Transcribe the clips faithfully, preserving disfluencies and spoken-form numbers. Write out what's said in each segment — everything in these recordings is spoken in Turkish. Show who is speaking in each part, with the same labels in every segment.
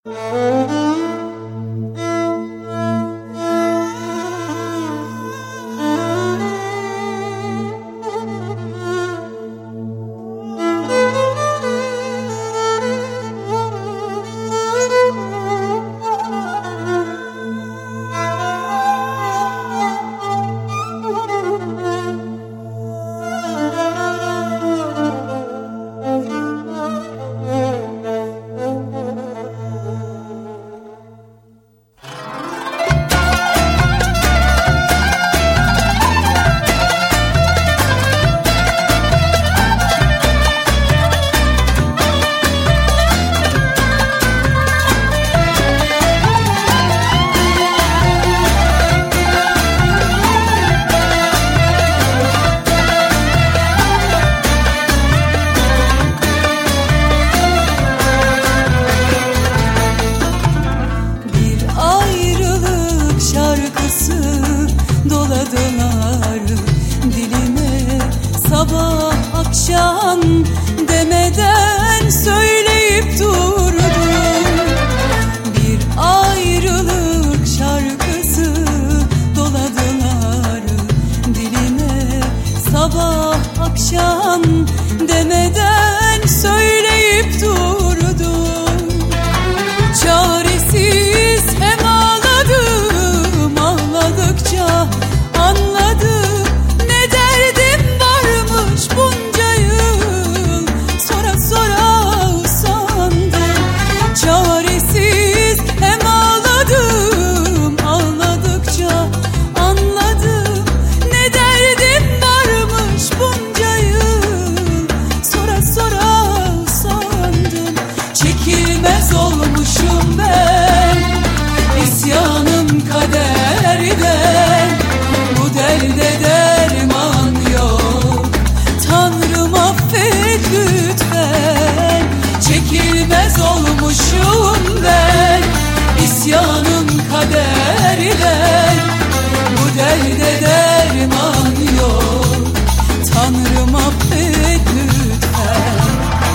Speaker 1: Doladılar dilime sabah akşam demeden söyleyip durdum. Bir ayrılık şarkısı doladılar dilime sabah akşam demeden söyleyip durdum. Çaresiz hem ağladım, ağladıkça anladım ne derdim varmış bunca yıl. Sonra sonra usandım. Çaresiz hem ağladım, ağladıkça anladım ne derdim varmış bunca yıl. Sonra sonra usandım. Çekilmez olmuşum ben, isyanım kaderden. Bu derde derman yok, Tanrım affet lütfen. Çekilmez olmuşum ben, isyanım kaderden. Bu derde derman yok, Tanrım affet lütfen.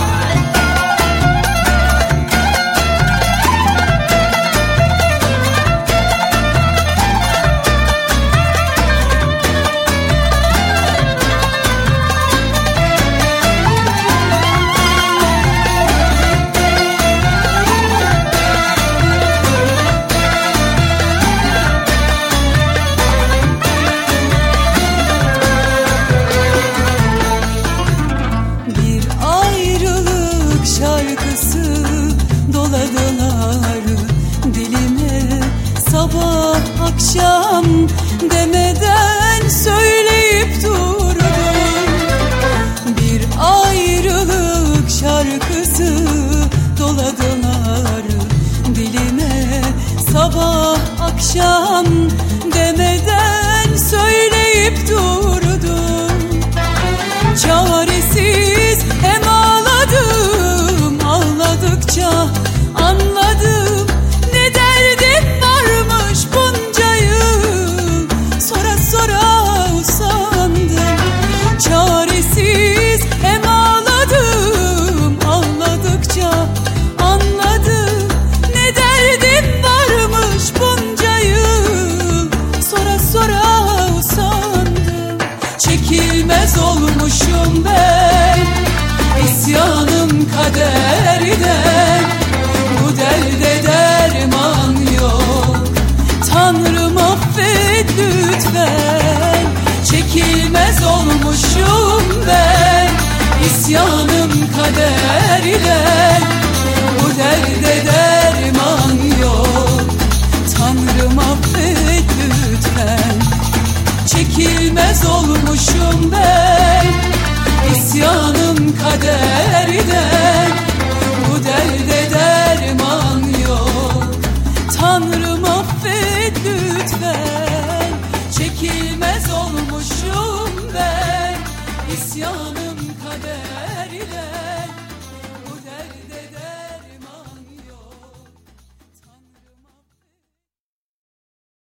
Speaker 1: Şarkısı doladılar dilime sabah akşam demeden söyleyip durdum. Bir ayrılık şarkısı doladılar dilime sabah akşam demeden söyleyip durdum. Çaresiz hem ağladım, ağladıkça anladım ne derdim varmış bunca yıl. Sonra sonra usandım. Çaresiz hem ağladım, ağladıkça anladım ne derdim varmış bunca yıl. Sonra sonra usandım. Çekilmez olmuşum ben, isyanım kaderden. Bu derde derman yok, Tanrım affet lütfen. Çekilmez olmuşum ben, isyanım kaderden. Bu derde derman yok, Tanrım affet lütfen. Çekilmez olmuşum ben, isyanım kaderden. Bu derde derman yok, Tanrım affet lütfen. Çekilmez olmuşum ben, isyanım kaderden.